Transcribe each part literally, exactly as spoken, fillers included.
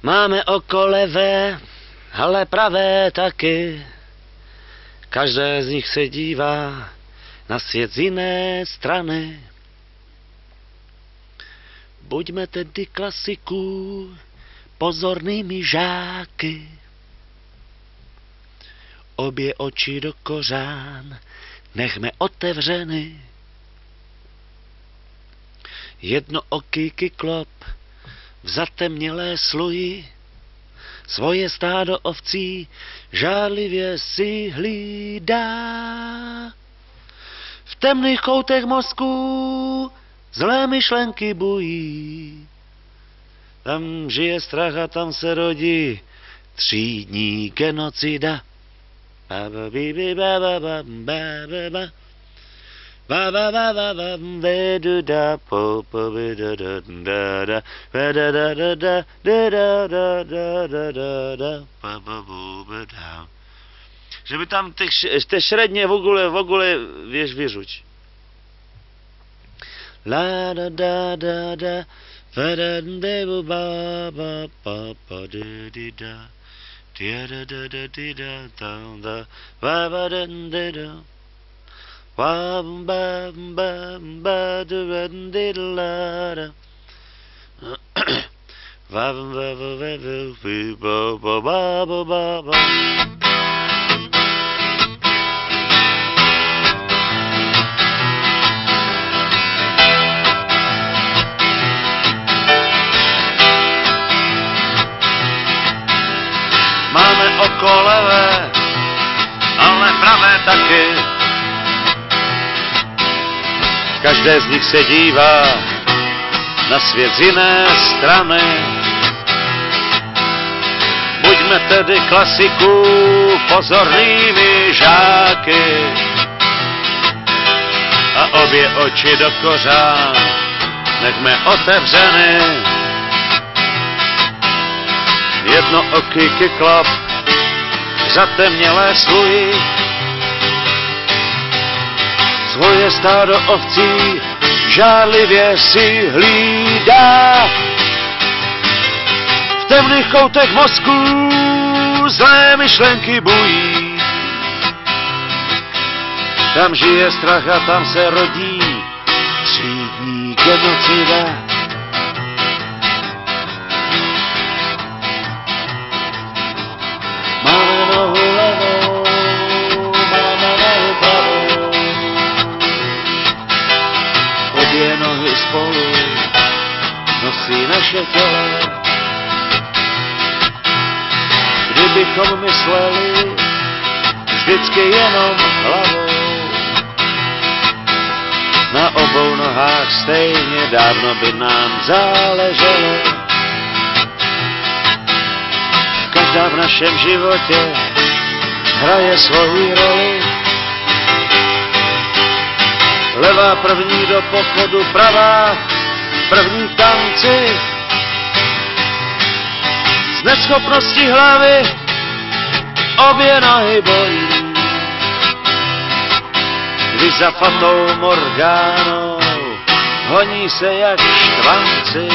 Máme oko levé, ale pravé taky. Každé z nich se dívá na svět z jiné strany. Buďme tedy klasiků pozornými žáky. Obě oči do kořán nechme otevřeny. Jednooký kyklop v zatemnělé sluji svoje stádo ovcí žárlivě si hlídá. V temných koutech mozků zlé myšlenky bují. Tam žije strach a tam se rodí třídní genocida. Ba ba bi bi ba ba ba ba ba ba ba ba ba ba ba ve du da po po bi da da da da ve da da da da da da da da da da ba ba bu ba da. Že by tam te šredně v ogóle v ogóle vieš vyžuť. La da da da da ve da da ba ba ba ba da di da. Da da da da da da da ba ba da da da ba ba ba ba da da da da ba ba ba ba ba ba ba ba ba. Máme oko levé, ale pravé taky. Každé z nich se dívá na svět z jiné strany. Buďme tedy klasiků pozornými žáky a obě oči do kořán nechme otevřeny. Jednooký kyklop v zatemnělé sluji svoje stádo ovcí žárlivě si hlídá. V temných koutech mozků zlé myšlenky bují. Tam žije strach a tam se rodí třídní genocida. Máme nohu levou, máme nohu pravou, obě nohy spolu nosí naše tělo. Kdybychom mysleli vždycky jenom hlavou, na obou nohách stejně dávno by nám záleželo. Každá v našem životě hraje svou roli. Levá první do pochodu, pravá první v tanci. Z neschopnosti hlavy obě nohy bolí. Když za fatou Morgánou honí se jak štvanci.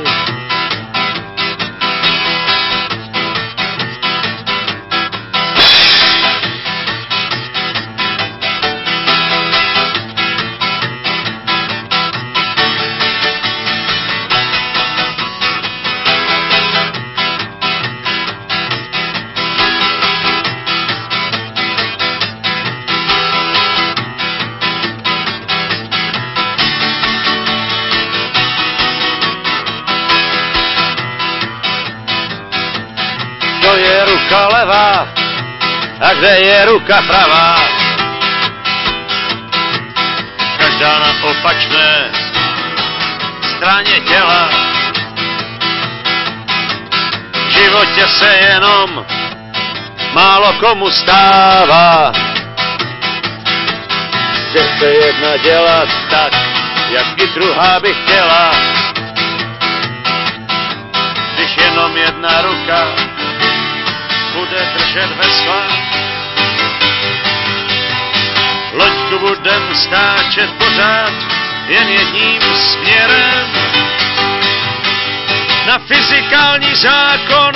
To je ruka levá a kde je ruka pravá? Každá na opačné straně těla. V životě se jenom málo komu stává, že chce jedna dělat tak, jak i druhá by chtěla. Když jenom jedna ruka bude držet vesla, loďku budem stáčet pořád jen jedním směrem. Na fyzikální zákon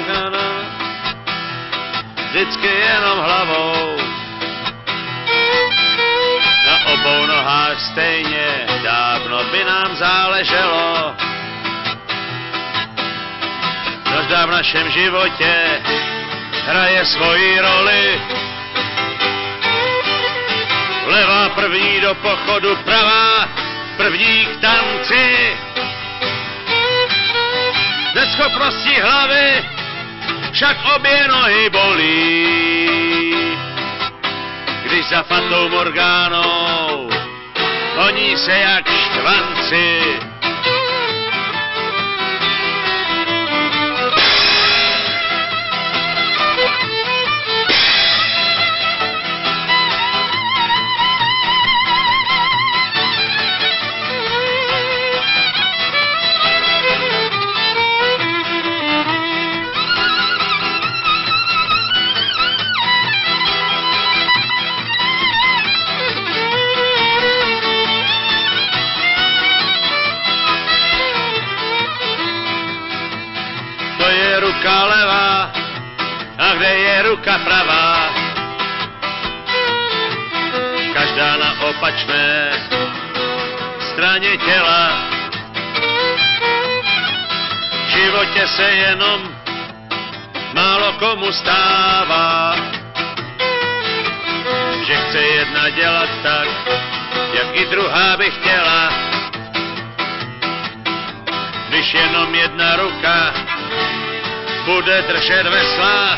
nechaná, vždycky jenom hlavou. Na obou nohách stejně, dávno by nám záleželo. Každá v našem životě hraje svoji roli. Levá první do pochodu, pravá první k tanci. Ze schopnosti hlavy však obě nohy bolí. Když za Fatou Morgánou honí se jak štvanci. Ruka levá, a kde je ruka pravá? Každá na opačné straně těla. V životě se jenom málo komu stává, že chce jedna dělat tak, jak i druhá by chtěla. Když jenom jedna ruka bude držet vesla,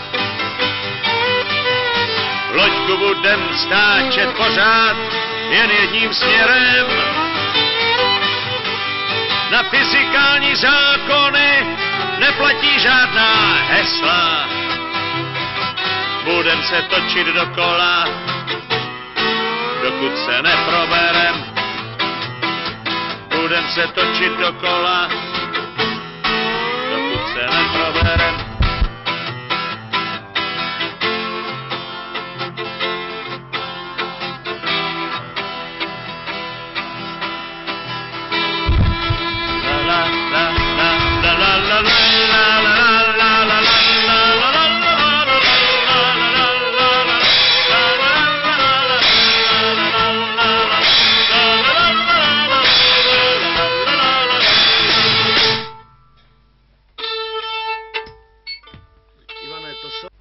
loďku budem stáčet pořád jen jedním směrem. Na fyzikální zákony neplatí žádná hesla. Budem se točit dokola, dokud se neproberem. Budem se točit dokola,